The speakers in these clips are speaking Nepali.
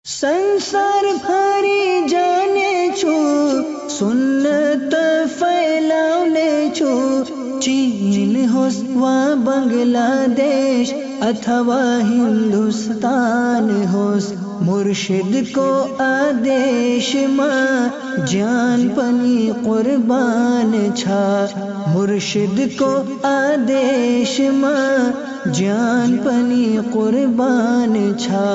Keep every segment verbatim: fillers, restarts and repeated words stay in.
संसार भरि जाने छु, सुन्नत फैलाउने छु। चीन होस् वा बंगलादेश अथवा हिंदुस्तान होस्, मुर्शिदको आदेशमा ज्यान पनि कुर्बान छ। मुर्शिदको आदेशमा ज्यान पनि कुर्बान छ।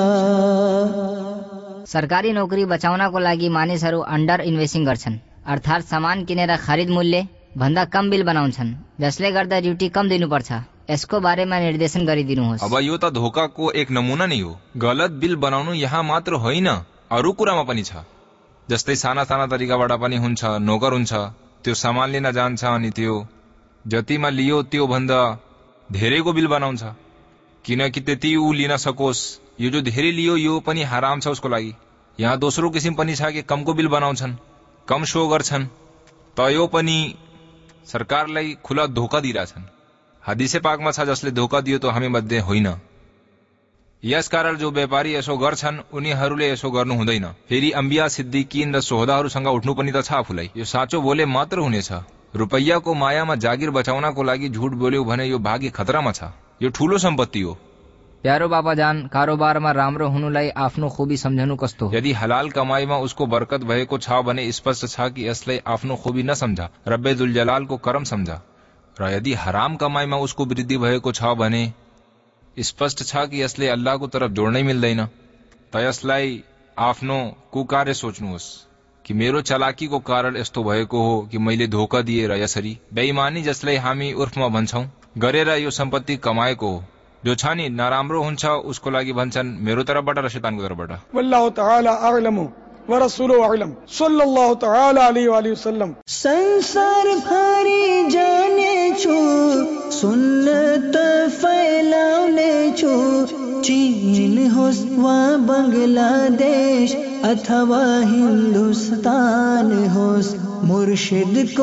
सरकारी नौकरी बचाउनको लागि मानिसहरू अन्डर इन्भेस्टिङ गर्छन्, अर्थात् सामान किनेर खरिद मूल्य भन्दा कम बिल बनाउँछन्, जसले गर्दा ड्युटी कम दिनुपर्छ। यसको बारेमा निर्देशन गरिदिनुहोस्। अब यो त धोकाको एक नमुना नै हो। गलत बिल बनाउनु यहाँ मात्र होइन, अरू कुरामा पनि छ। जस्तै साना साना तरिकाबाट पनि हुन्छ। नोकर हुन्छ, त्यो सामान लिन जान्छ अनि त्यो जतिमा लियो त्यो भन्दा धेरैको बिल बनाउँछ, किनकि त्यति ऊ लिन सकोस्। यो जो धेरै लियो यो पनि हराम छ उसको लागि। यहाँ दोस्रो किसिम पनि छ कि कमको बिल बनाउँछन्, कम शो गर्छन्, त यो पनि सरकारलाई खुला धोका दिइरहेछन्। हदिसे पाकमा छ जसले धोका दियो त हामी मध्ये होइन। यसकारण जो व्यापारी यसो गर्छन् उनीहरूले यसो गर्नु हुँदैन। फेरि अम्बिया सिद्दिकीन र सोहदाहरूसँग उठ्नु पनि त छ आफूलाई। यो साँचो बोले मात्र हुनेछ। रुपैयाँको मायामा जागिर बचाउनको लागि झुट बोल्यो भने यो भागी खतरामा छ। यो ठूलो सम्पत्ति हो। प्यारो बाबाजान, कारोबारमा राम्रो हुनुलाई आफ्नो खुबी सम्झनु कस्तो हो? यदि हलाल कमाईमा उसको बरकत भएको छ भने स्पष्ट छ कि यसलाई आफ्नो खुबी नसम्झ, रब्बे दुल जलालको करम सम्झ। र यदि हराम कमाईमा उसको वृद्धि भएको छ भने स्पष्ट छ कि यसले अल्लाहको तरफ जोड्नै मिल्दैन। त यसलाई आफ्नो कुकार्य सोच्नुहोस् कि मेरो चलाकीको कारण यस्तो भएको हो कि मैले धोका दिए र यसरी बेइमानी, जसलाई हामी उर्फमा भन्छौं, गरेर यो सम्पत्ति कमाएको हो। जो छ नि नराम्रो हुन्छ उसको लागि भन्छन् मेरो तर्फबाट र शैतानको तर्फबाट। वल्लाहु तआला अअलम व रसूलुहु अअलम सल्लल्लाहु तआला अलैहि व सल्लम। संसार भरि जाने छु, सुन्नत फैलाउने छु। चीन होस् वा बंगलादेश अथवा हिंदुस्तान होस्, मुर्शिदको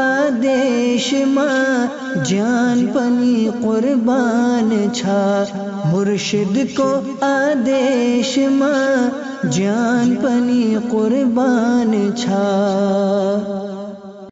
आदेशमा ज्यान पनि कुर्बान छ। मुर्शिदको आदेशमा ज्यान पनि कुर्बान छ।